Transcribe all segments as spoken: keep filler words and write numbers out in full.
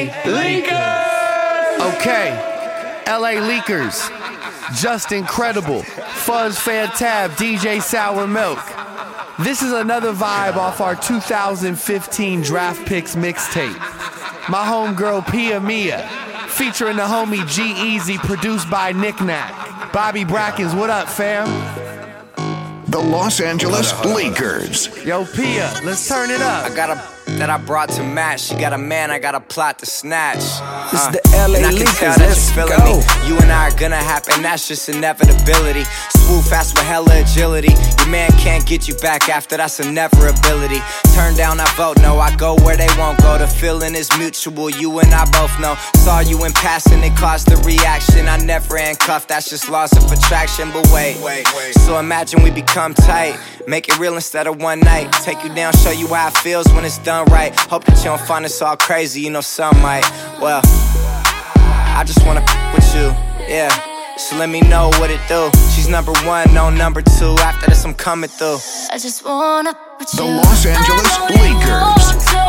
A Leakers! Okay, L A Leakers, Just Incredible, Fuzz Fantab, D J Sour Milk. This is another vibe off our two thousand fifteen Draft Picks mixtape. My homegirl Pia Mia, featuring the homie G-Eazy, produced by Nick Nack. Bobby Brackens, what up, fam? The Los Angeles Lakers. Yo, Pia, let's turn it up. I got a that I brought to match. She got a man, I got a plot to snatch. This uh, is the L A and I can Lakers, tell that let's you're feeling go. me. You and I are gonna happen, that's just inevitability. Swoop fast with hella agility. Your man can't get you back after, that's a never ability. Turn down, I vote no, I go where they won't go. The feeling is mutual, you and I both know. Saw you in passing, it caused the reaction. I never handcuffed, that's just loss of attraction. But wait, wait, wait. So imagine we become tight. Make it real instead of one night. Take you down, show you how it feels when it's done right. Hope that you don't find us all crazy, you know some might. Well, I just wanna f with you, yeah. So let me know what it do. She's number one, no number two. After this I'm coming through. I just wanna with The you. Los Angeles Lakers.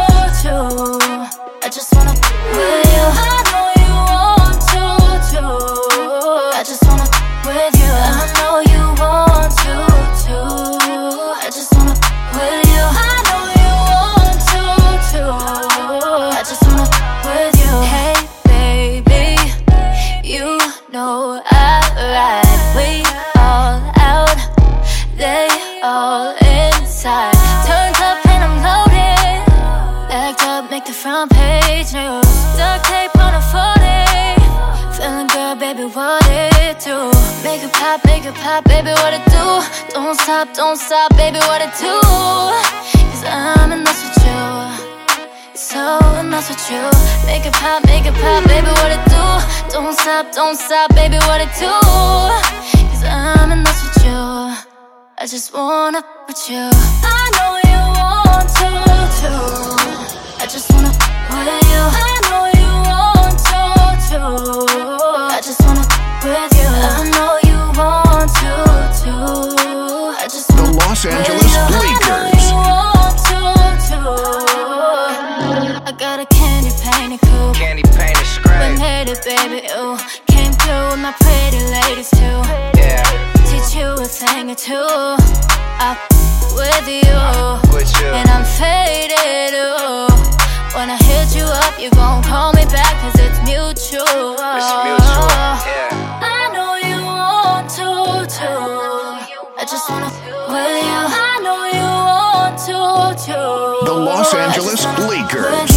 I just wanna with you. I know you want to too. I just wanna with you. I know you want to too. I just wanna with you. I know you want to too. I just wanna with you. Hey baby, you know I ride. We all out, they all inside. Turned up and I'm loaded. Backed up, make the front page news. Duct tape on a forty. Feeling good, baby, what it do? Make it pop, make it pop, baby, what it do? Don't stop, don't stop, baby, what it do? Cause I'm in love with you. So in love with you. Make it pop, make it pop, baby, what it do? Don't stop, don't stop, baby, what it do? Cause I'm in love with you. I just wanna with you. I know you want to too. I just wanna with you. I know you want to too. I just wanna with you. I know you want to too. I just wanna The Los Angeles Lakers. I got a candy painted coupe. Candy painted We scratch. made it, baby, ooh. Came through with my pretty ladies too. Yeah, Teach you a thing or two. I with you, with you. and I'm faded, ooh. When I hit you up, you gon' call me back, cause it's mutual. It's mutual, yeah. I know you want to, too. I just wanna with you. I know you want to, too. The Los Angeles Lakers.